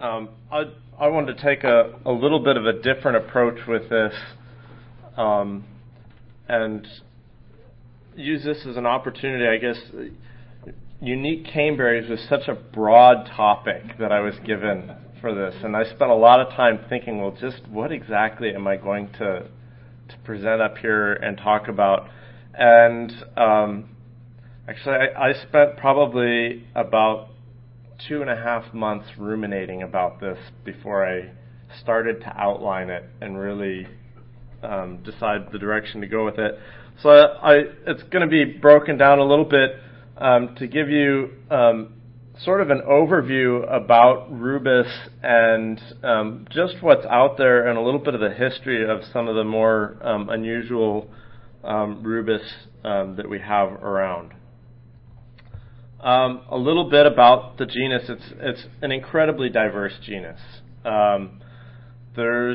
I wanted to take a little bit of a different approach with this, and use this as an opportunity. I guess unique caneberries was such a broad topic that I was given for this, and I spent a lot of time thinking, well, just what exactly am I going to present up here and talk about? And actually, I spent probably about 2.5 months ruminating about this before I started to outline it and really decide the direction to go with it. So it's going to be broken down a little bit to give you sort of an overview about rubus and just what's out there and a little bit of the history of some of the more unusual rubus that we have around. A little bit about the genus. It's an incredibly diverse genus. There's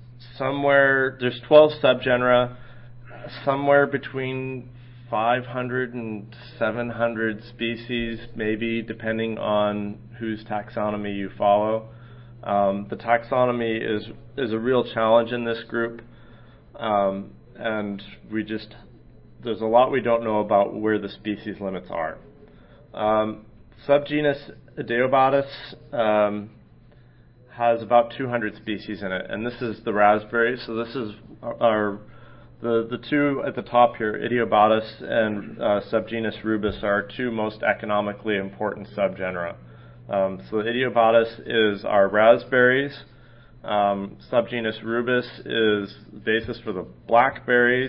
12 subgenera, somewhere between 500 and 700 species, maybe, depending on whose taxonomy you follow. The taxonomy is a real challenge in this group, and there's a lot we don't know about where the species limits are. Subgenus Ideobatis has about 200 species in it, and this is the raspberry. So this is the two at the top here, Ideobatis and subgenus Rubus, are our two most economically important subgenera. So Ideobatis is our raspberries. Subgenus Rubus is the basis for the blackberries.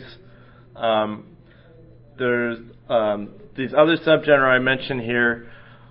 There's these other subgenera I mentioned here.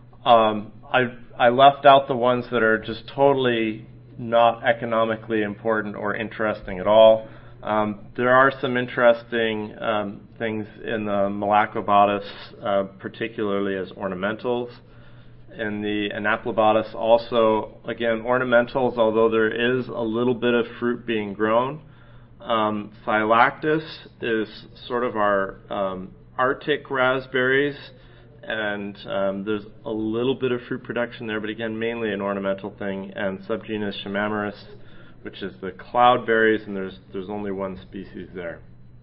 I left out the ones that are just totally not economically important or interesting at all. There are some interesting things in the Malacobatis, particularly as ornamentals. In the Anaplobatis also, again, ornamentals, although there is a little bit of fruit being grown. Phylactis is sort of our Arctic raspberries, and there's a little bit of fruit production there, but again, mainly an ornamental thing. And subgenus Chamaemeris, which is the cloudberries, and there's only one species there.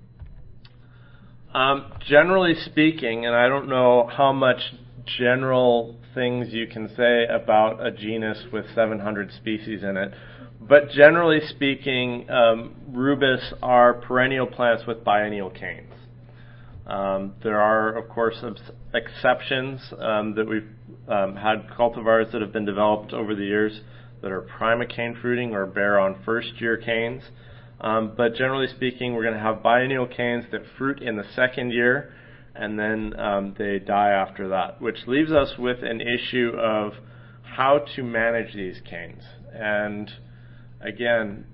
Generally speaking, and I don't know how much general things you can say about a genus with 700 species in it, but generally speaking, rubus are perennial plants with biennial canes. There are, of course, some exceptions that we've had cultivars that have been developed over the years that are primocane fruiting or bear on first-year canes. But generally speaking, we're going to have biennial canes that fruit in the second year, and then they die after that, which leaves us with an issue of how to manage these canes. And again,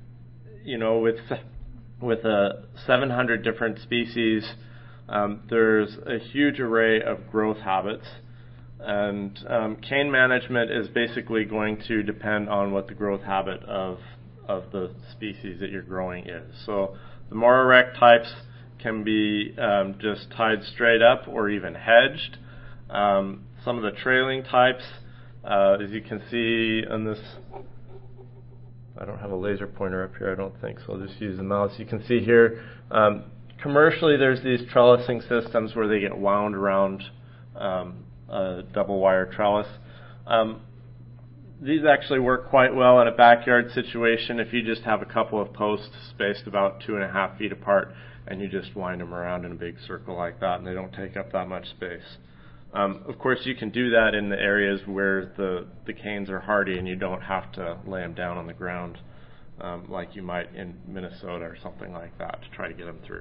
with 700 different species, there's a huge array of growth habits, and cane management is basically going to depend on what the growth habit of the species that you're growing is. So the more erect types can be just tied straight up or even hedged. Some of the trailing types, as you can see on this, I don't have a laser pointer up here, I don't think, so I'll just use the mouse. You can see here, commercially there's these trellising systems where they get wound around a double wire trellis. These actually work quite well in a backyard situation if you just have a couple of posts spaced about 2.5 feet apart and you just wind them around in a big circle like that, and they don't take up that much space. Of course, you can do that in the areas where the canes are hardy and you don't have to lay them down on the ground like you might in Minnesota or something like that to try to get them through.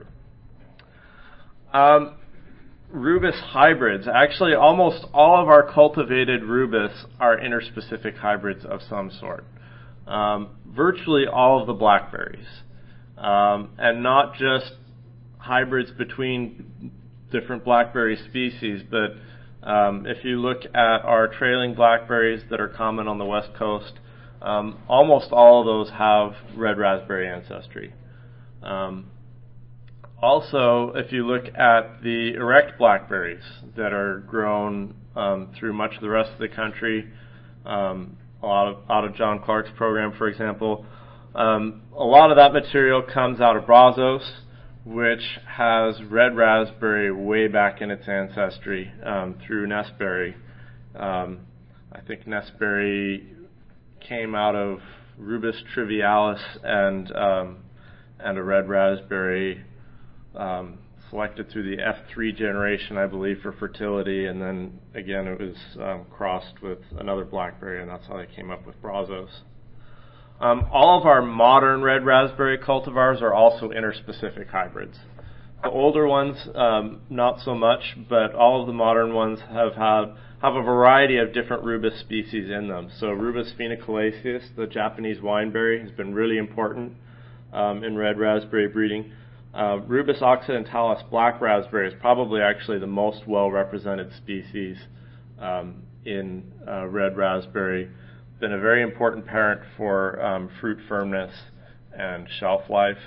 Rubus hybrids. Actually, almost all of our cultivated rubus are interspecific hybrids of some sort. Virtually all of the blackberries. And not just hybrids between different blackberry species, but if you look at our trailing blackberries that are common on the West Coast, almost all of those have red raspberry ancestry. Also, if you look at the erect blackberries that are grown through much of the rest of the country, out of John Clark's program, for example. A lot of that material comes out of Brazos, which has red raspberry way back in its ancestry through Nestberry. I think Nestberry came out of Rubus trivialis and a red raspberry selected through the F3 generation, I believe, for fertility, and then again it was crossed with another blackberry, and that's how they came up with Brazos. All of our modern red raspberry cultivars are also interspecific hybrids. The older ones, not so much, but all of the modern ones have a variety of different Rubus species in them. So Rubus phenocalaceus, the Japanese wineberry, has been really important in red raspberry breeding. Rubus occidentalis black raspberry is probably actually the most well-represented species in red raspberry. Been a very important parent for fruit firmness and shelf life.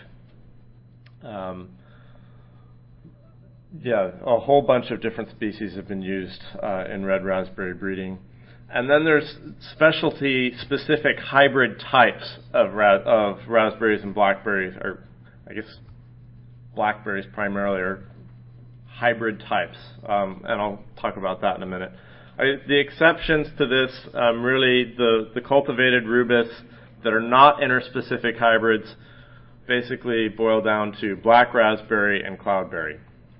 A whole bunch of different species have been used in red raspberry breeding. And then there's specialty-specific hybrid types of raspberries and blackberries, or I guess blackberries primarily, are hybrid types. And I'll talk about that in a minute. The exceptions to this, really the cultivated Rubus that are not interspecific hybrids basically boil down to black raspberry and cloudberry.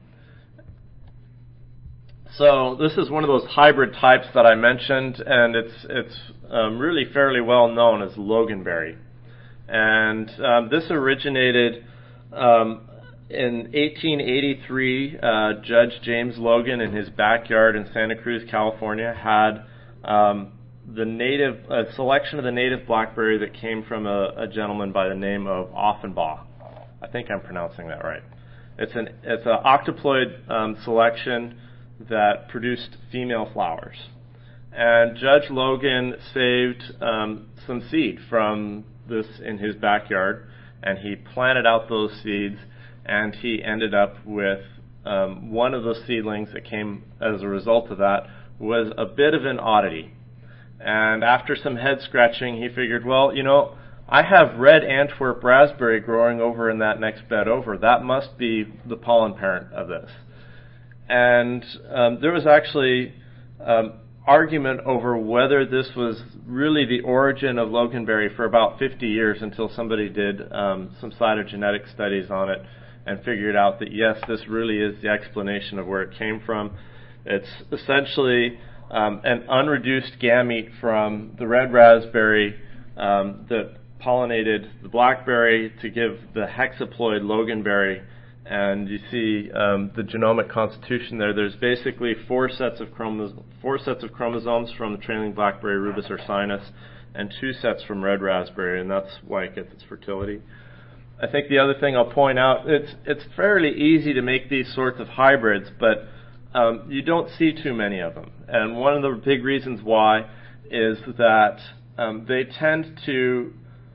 So this is one of those hybrid types that I mentioned, and it's really fairly well known as Loganberry. And this originated in 1883. Judge James Logan, in his backyard in Santa Cruz, California, had a selection of the native blackberry that came from a gentleman by the name of Offenbach. I think I'm pronouncing that right. It's an octoploid selection that produced female flowers. And Judge Logan saved some seed from this in his backyard, and he planted out those seeds, and he ended up with one of those seedlings that came as a result of that was a bit of an oddity. And after some head scratching, he figured, well, I have red Antwerp raspberry growing over in that next bed over. That must be the pollen parent of this. And there was actually argument over whether this was really the origin of Loganberry for about 50 years, until somebody did some cytogenetic studies on it and figured out that, yes, this really is the explanation of where it came from. It's essentially an unreduced gamete from the red raspberry that pollinated the blackberry to give the hexaploid Loganberry. And you see the genomic constitution there. There's basically four sets of chromosomes from the trailing blackberry Rubus ursinus, and 2 sets from red raspberry, and that's why it gets its fertility. I think the other thing I'll point out, it's fairly easy to make these sorts of hybrids, but you don't see too many of them. And one of the big reasons why is that they tend to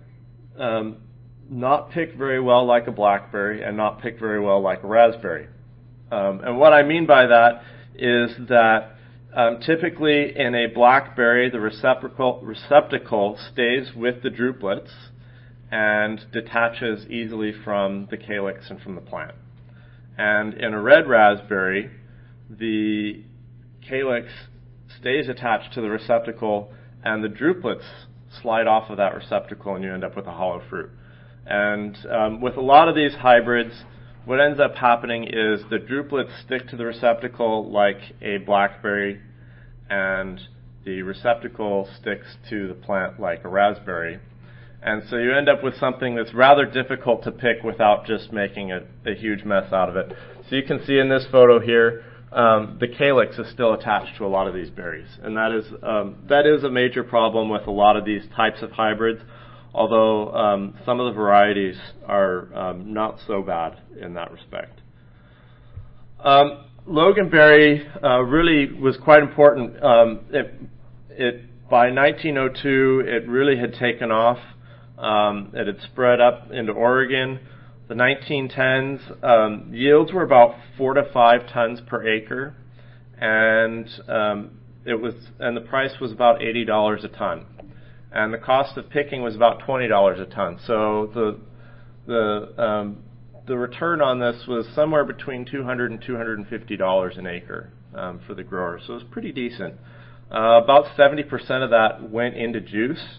not pick very well like a blackberry and not pick very well like a raspberry. And what I mean by that is that typically in a blackberry, the receptacle stays with the drupelets and detaches easily from the calyx and from the plant. And in a red raspberry, the calyx stays attached to the receptacle and the drupelets slide off of that receptacle, and you end up with a hollow fruit. And with a lot of these hybrids, what ends up happening is the drupelets stick to the receptacle like a blackberry, and the receptacle sticks to the plant like a raspberry. And so you end up with something that's rather difficult to pick without just making a huge mess out of it. So you can see in this photo here, the calyx is still attached to a lot of these berries. And that is a major problem with a lot of these types of hybrids, although some of the varieties are not so bad in that respect. Loganberry really was quite important. By 1902, it really had taken off. It had spread up into Oregon. The 1910s, yields were about 4 to 5 tons per acre, and the price was about $80 a ton. and the cost of picking was about $20 a ton. So the return on this was somewhere between $200 and $250 an acre for the growers. So it was pretty decent. About 70% of that went into juice.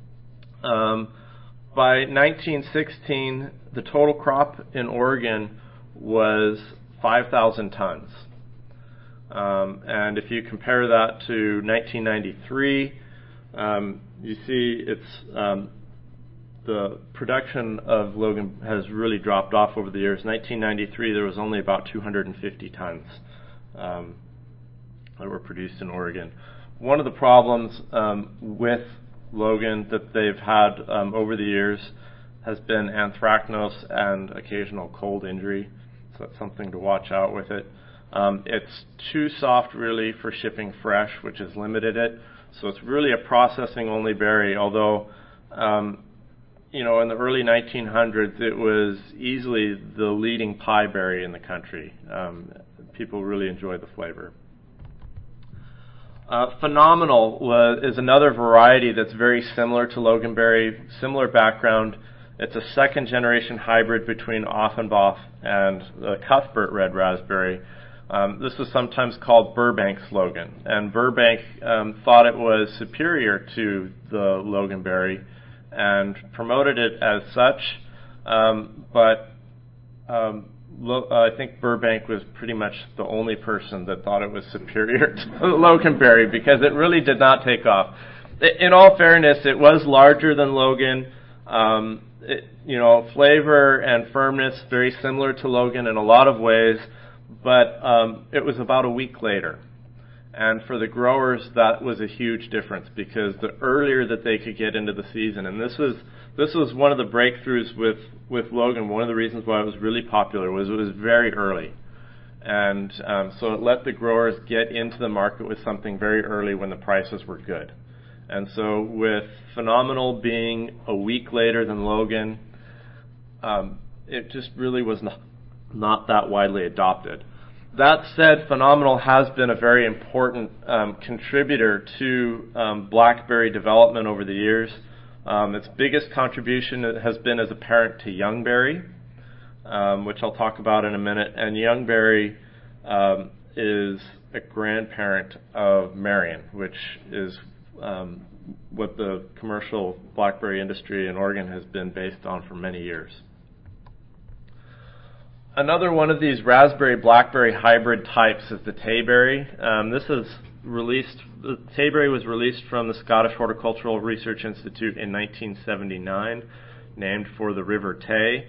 By 1916, the total crop in Oregon was 5,000 tons. And if you compare that to 1993, you see it's the production of Logan has really dropped off over the years. 1993, there was only about 250 tons that were produced in Oregon. One of the problems with Logan that they've had over the years has been anthracnose and occasional cold injury, so that's something to watch out with it. It's too soft really for shipping fresh, which has limited it, so it's really a processing only berry, although in the early 1900s it was easily the leading pie berry in the country. People really enjoyed the flavor. Phenomenal is another variety that's very similar to Loganberry, similar background. It's a second generation hybrid between Offenbach and the Cuthbert red raspberry. This was sometimes called Burbank's Logan, and Burbank thought it was superior to the Loganberry and promoted it as such, but I think Burbank was pretty much the only person that thought it was superior to the Loganberry because it really did not take off. In all fairness, it was larger than Logan. Flavor and firmness very similar to Logan in a lot of ways, but it was about a week later. And for the growers, that was a huge difference because the earlier that they could get into the season, and this was one of the breakthroughs with Logan. One of the reasons why it was really popular was it was very early, and so it let the growers get into the market with something very early when the prices were good. And so with Phenomenal being a week later than Logan, it just really was not that widely adopted. That said, Phenomenal has been a very important contributor to blackberry development over the years. Its biggest contribution has been as a parent to Youngberry, which I'll talk about in a minute. And Youngberry is a grandparent of Marion, which is what the commercial blackberry industry in Oregon has been based on for many years. Another one of these raspberry-blackberry hybrid types is the Tayberry. The Tayberry was released from the Scottish Horticultural Research Institute in 1979, named for the River Tay.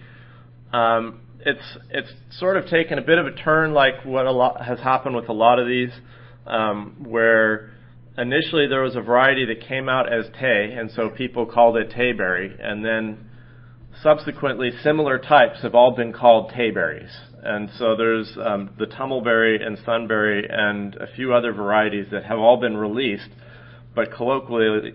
It's sort of taken a bit of a turn, like what has happened with a lot of these, where initially there was a variety that came out as Tay, and so people called it Tayberry, and then subsequently similar types have all been called Tayberries. And so there's the Tumbleberry and Sunberry and a few other varieties that have all been released, but colloquially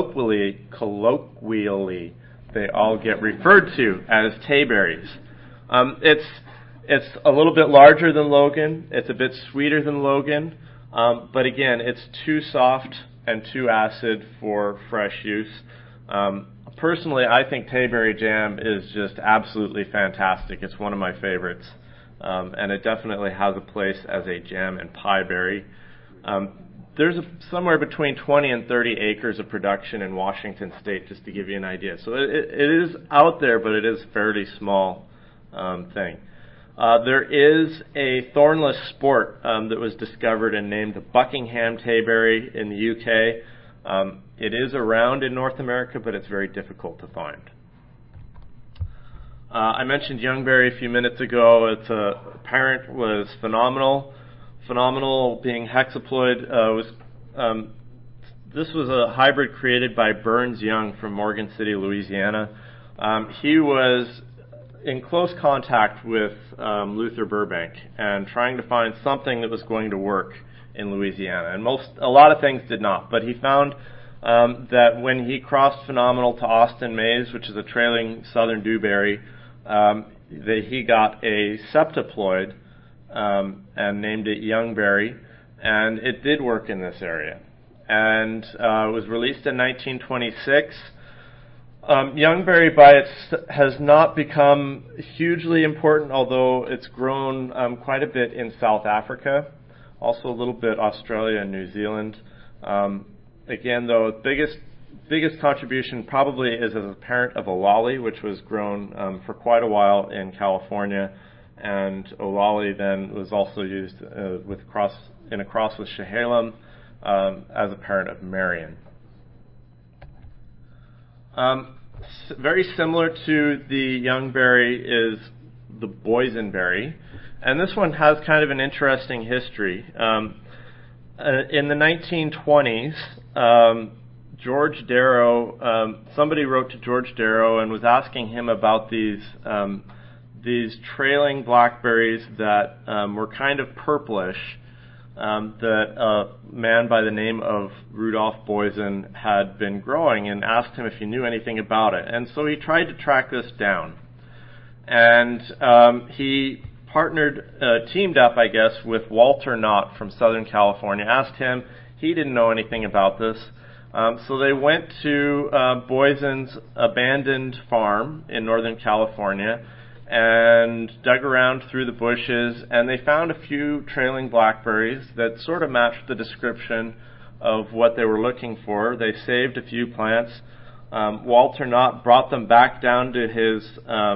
they all get referred to as Tayberries. It's a little bit larger than Logan. It's a bit sweeter than Logan, but again, it's too soft and too acid for fresh use. Personally, I think Tayberry jam is just absolutely fantastic. It's one of my favorites, and it definitely has a place as a jam and pie berry. There's somewhere between 20 and 30 acres of production in Washington State, just to give you an idea. So it is out there, but it is a fairly small thing. There is a thornless sport that was discovered and named the Buckingham Tayberry in the UK. It is around in North America, but it's very difficult to find. I mentioned Youngberry a few minutes ago. Its parent was Phenomenal. Phenomenal, being hexaploid, this was a hybrid created by Burns Young from Morgan City, Louisiana. He was in close contact with Luther Burbank and trying to find something that was going to work in Louisiana. And a lot of things did not, but he found that when he crossed Phenomenal to Austin Maize, which is a trailing southern dewberry, that he got a septiploid and named it Youngberry, and it did work in this area. and was released in 1926. Youngberry has not become hugely important, although it's grown quite a bit in South Africa, also a little bit Australia and New Zealand. Again, though, biggest contribution probably is as a parent of Olali, which was grown for quite a while in California, and Olali then was also used in a cross with Chehalem as a parent of Marion. Very similar to the youngberry is the boysenberry, and this one has kind of an interesting history. In the 1920s, George Darrow, somebody wrote to George Darrow and was asking him about these trailing blackberries that were kind of purplish, that a man by the name of Rudolph Boysen had been growing, and asked him if he knew anything about it. And so he tried to track this down. And he teamed up, I guess, with Walter Knott from Southern California, asked him. He didn't know anything about this. So they went to Boysen's abandoned farm in Northern California and dug around through the bushes, and they found a few trailing blackberries that sort of matched the description of what they were looking for. They saved a few plants. Walter Knott brought them back down to his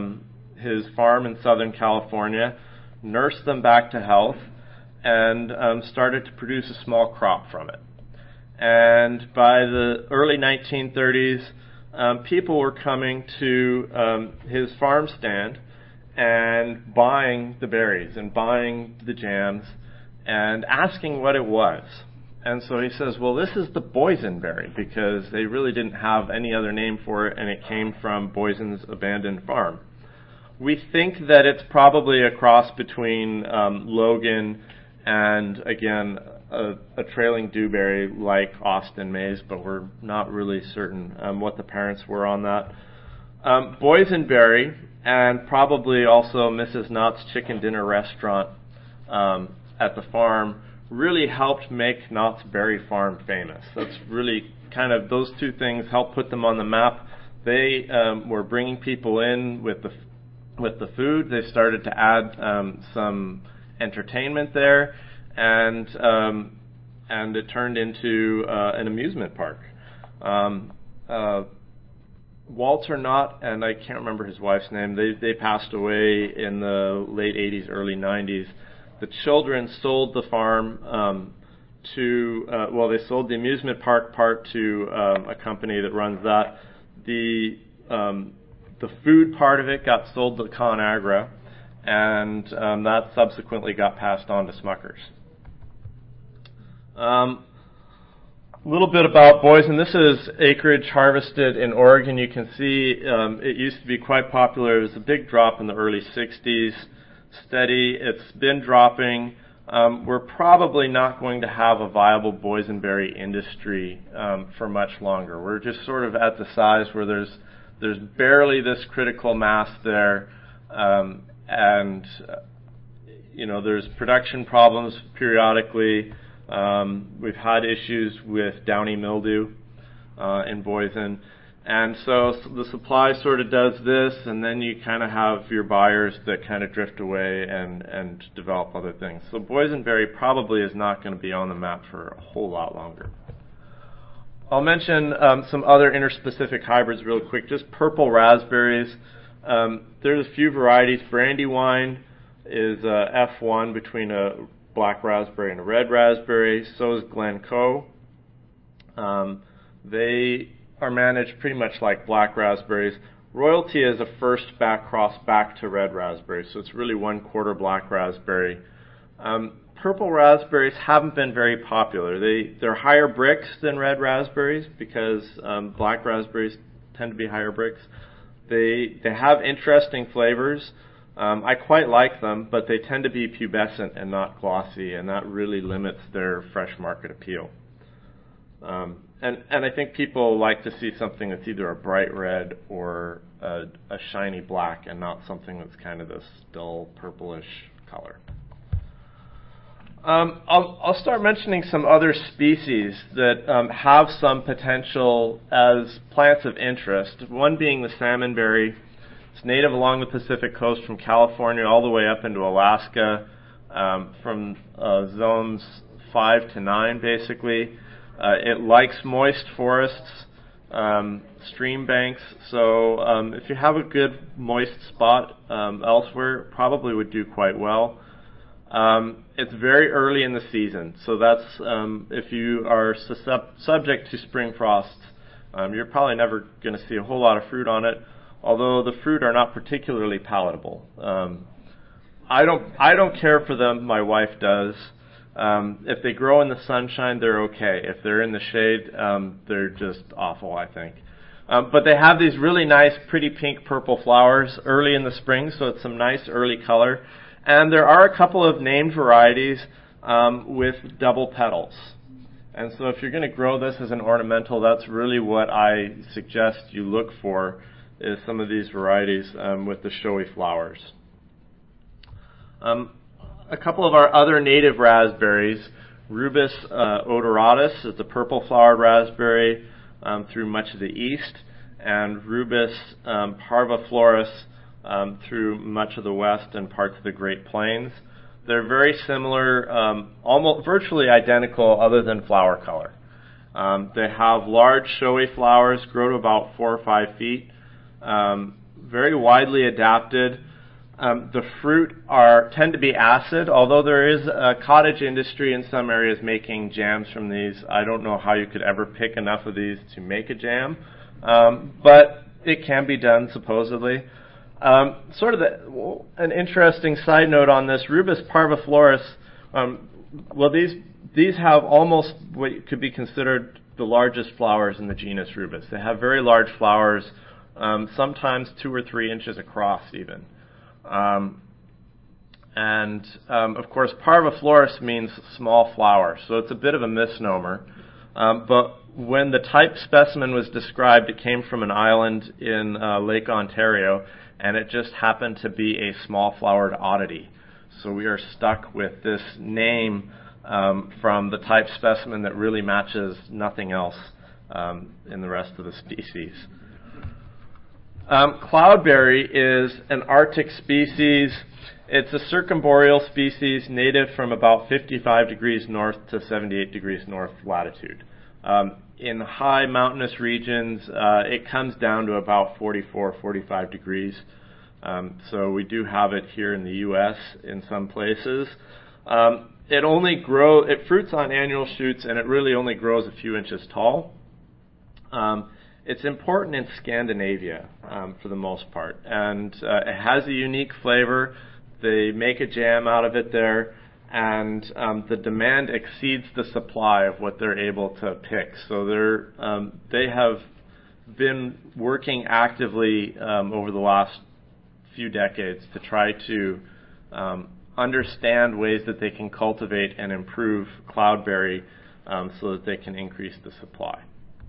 farm in Southern California, nursed them back to health, and started to produce a small crop from it. And by the early 1930s, people were coming to his farm stand and buying the berries and buying the jams and asking what it was. And so he says, well, this is the boysenberry, because they really didn't have any other name for it, and it came from Boysen's abandoned farm. We think that it's probably a cross between Logan and, again, a trailing dewberry like Austin Maize, but we're not really certain what the parents were on that. Boysenberry, and probably also Mrs. Knott's Chicken Dinner Restaurant at the farm, really helped make Knott's Berry Farm famous. That's really kind of, those two things helped put them on the map. They were bringing people in with the food. They started to add some entertainment there, and it turned into an amusement park. Walter Knott, and I can't remember his wife's name, they passed away in the late 80s, early 90s. The children sold the farm they sold the amusement park part to a company that runs that. The food part of it got sold to ConAgra, and that subsequently got passed on to Smuckers. A little bit about Boysen. This is acreage harvested in Oregon. You can see it used to be quite popular. It was a big drop in the early 60s. Steady. It's been dropping. We're probably not going to have a viable boysenberry industry for much longer. We're just sort of at the size where there's barely this critical mass there, and there's production problems periodically. We've had issues with downy mildew in Boysen, and so the supply sort of does this, and then you kind of have your buyers that kind of drift away and develop other things. So boysenberry probably is not going to be on the map for a whole lot longer. I'll mention some other interspecific hybrids real quick. Just purple raspberries. There's a few varieties. Brandywine is F1 between a black raspberry and a red raspberry. So is Glencoe. They are managed pretty much like black raspberries. Royalty is a first back cross back to red raspberry, so it's really 1/4 black raspberry. Purple raspberries haven't been very popular. They're higher bricks than red raspberries because black raspberries tend to be higher bricks. They have interesting flavors. I quite like them, but they tend to be pubescent and not glossy, and that really limits their fresh market appeal. And I think people like to see something that's either a bright red or a shiny black, and not something that's kind of this dull purplish color. I'll start mentioning some other species that have some potential as plants of interest. One being the salmonberry. It's native along the Pacific coast from California all the way up into Alaska, from zones 5 to 9, basically. It likes moist forests, stream banks, so if you have a good moist spot elsewhere, it probably would do quite well. It's very early in the season, so that's if you are subject to spring frosts, you're probably never going to see a whole lot of fruit on it, although the fruit are not particularly palatable. I don't care for them. My wife does. If they grow in the sunshine, they're okay. If they're in the shade, they're just awful, I think. But they have these really nice, pretty pink purple flowers early in the spring, so it's some nice early color. And there are a couple of named varieties with double petals. And so if you're going to grow this as an ornamental, that's really what I suggest you look for, is some of these varieties with the showy flowers. A couple of our other native raspberries, Rubus odoratus is the purple-flowered raspberry through much of the east, and Rubus parviflorus through much of the west and parts of the Great Plains. They're very similar, almost virtually identical other than flower color. They have large, showy flowers, grow to about 4 or 5 feet, very widely adapted. The fruit tend to be acid, although there is a cottage industry in some areas making jams from these. I don't know how you could ever pick enough of these to make a jam, but it can be done, supposedly. Sort of an interesting side note on this, Rubus parviflorus, well, these have almost what could be considered the largest flowers in the genus Rubus. They have very large flowers, sometimes 2 or 3 inches across even. Of course, parviflorus means small flower, so it's a bit of a misnomer. But when the type specimen was described, it came from an island in Lake Ontario, and it just happened to be a small-flowered oddity. So we are stuck with this name from the type specimen that really matches nothing else in the rest of the species. Cloudberry is an Arctic species. It's a circumboreal species native from about 55 degrees north to 78 degrees north latitude. In high mountainous regions, it comes down to about 44, 45 degrees. So we do have it here in the U.S. in some places. It fruits on annual shoots, and it really only grows a few inches tall. It's important in Scandinavia for the most part, and it has a unique flavor. They make a jam out of it there, and the demand exceeds the supply of what they're able to pick. So they have been working actively over the last few decades to try to understand ways that they can cultivate and improve cloudberry so that they can increase the supply.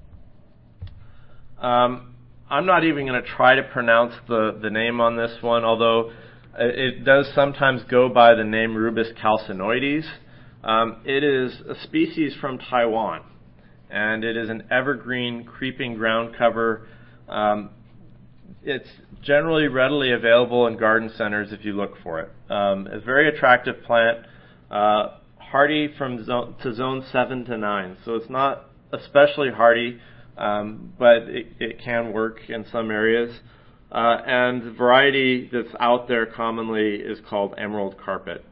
I'm not even going to try to pronounce the name on this one, although it does sometimes go by the name Rubus calcinoides. It is a species from Taiwan, and it is an evergreen creeping ground cover. It's generally readily available in garden centers if you look for it. It's a very attractive plant, hardy to zone 7 to 9, so it's not especially hardy, but it can work in some areas. And the variety that's out there commonly is called emerald carpet.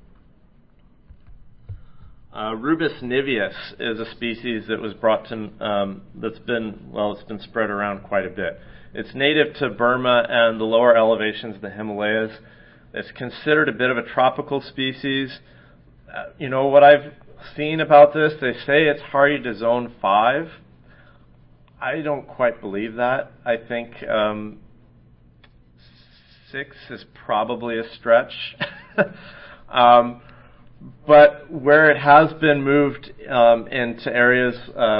Rubus niveus is a species that was brought to, it's been spread around quite a bit. It's native to Burma and the lower elevations of the Himalayas. It's considered a bit of a tropical species. What I've seen about this, they say it's hardy to zone 5. I don't quite believe that. I think 6 is probably a stretch. But where it has been moved into areas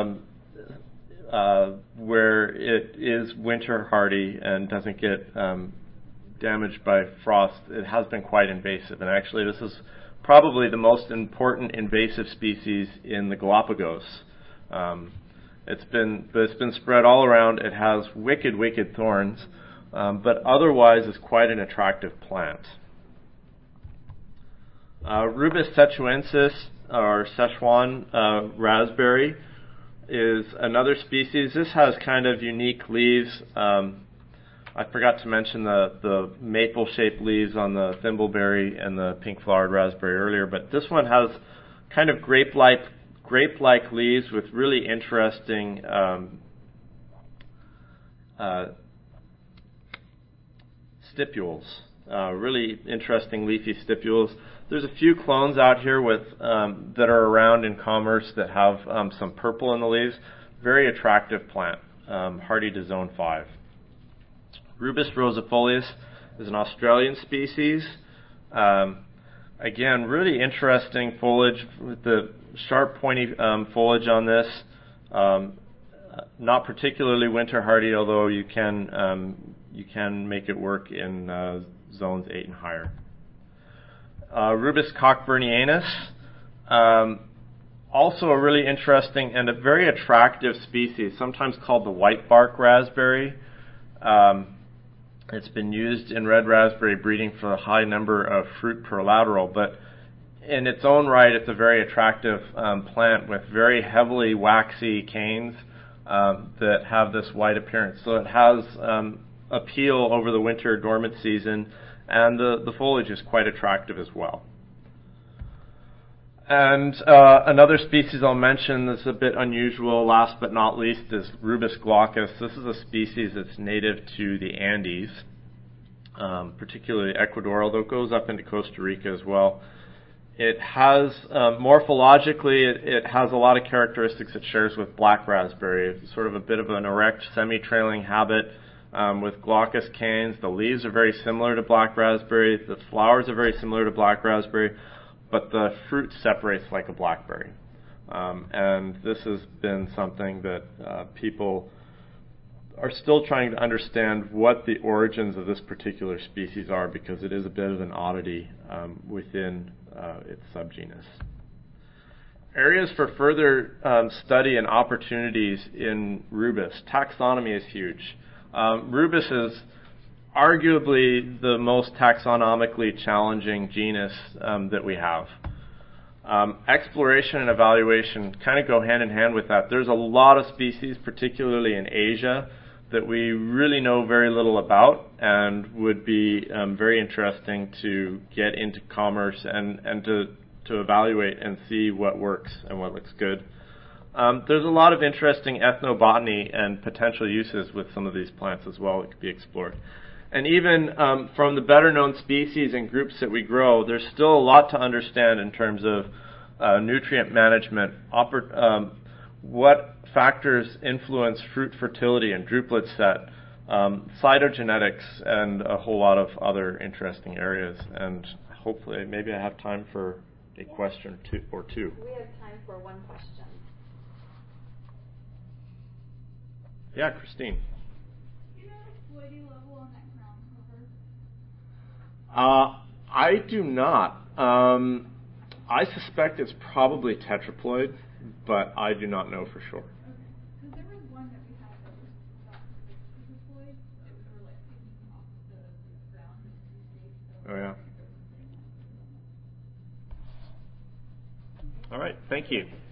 where it is winter hardy and doesn't get damaged by frost, it has been quite invasive. And actually, this is probably the most important invasive species in the Galapagos. It's been spread all around. It has wicked thorns, but otherwise is quite an attractive plant. Rubus sichuensis, or Szechuan raspberry, is another species. This has kind of unique leaves. I forgot to mention the maple-shaped leaves on the thimbleberry and the pink-flowered raspberry earlier, but this one has kind of grape-like leaves with really interesting stipules, really interesting leafy stipules. There's a few clones out here with that are around in commerce that have some purple in the leaves. Very attractive plant, hardy to zone 5. Rubus rosifolius is an Australian species. Again, really interesting foliage with the sharp, pointy foliage on this. Not particularly winter hardy, although you can make it work in zones 8 and higher. Rubus cockburnianus, also a really interesting and a very attractive species, sometimes called the white bark raspberry. It's been used in red raspberry breeding for a high number of fruit per lateral, but in its own right, it's a very attractive plant with very heavily waxy canes that have this white appearance. So it has appeal over the winter dormant season, and the foliage is quite attractive as well. And another species I'll mention that's a bit unusual, last but not least, is Rubus glaucus. This is a species that's native to the Andes, particularly Ecuador, although it goes up into Costa Rica as well. It has, morphologically, it has a lot of characteristics it shares with black raspberry. It's sort of a bit of an erect, semi-trailing habit with glaucus canes. The leaves are very similar to black raspberry. The flowers are very similar to black raspberry, but the fruit separates like a blackberry. And this has been something that people are still trying to understand what the origins of this particular species are, because it is a bit of an oddity within its subgenus. Areas for further study and opportunities in Rubus. Taxonomy is huge. Rubus is arguably the most taxonomically challenging genus that we have. Exploration and evaluation kind of go hand in hand with that. There's a lot of species, particularly in Asia, that we really know very little about and would be very interesting to get into commerce and to evaluate and see what works and what looks good. There's a lot of interesting ethnobotany and potential uses with some of these plants as well that could be explored. And even from the better-known species and groups that we grow, there's still a lot to understand in terms of nutrient management, what factors influence fruit fertility and druplet set, cytogenetics, and a whole lot of other interesting areas. And hopefully, maybe I have time for a question or two. We have time for one question. Yeah, Christine. Do you know the fluidity level on that ground cover? I do not. I suspect it's probably tetraploid, but I do not know for sure. Okay. Because there was one that we had that was thought was tetraploid that we were like picking off the ground in the state. So Oh, yeah. All right. Thank you.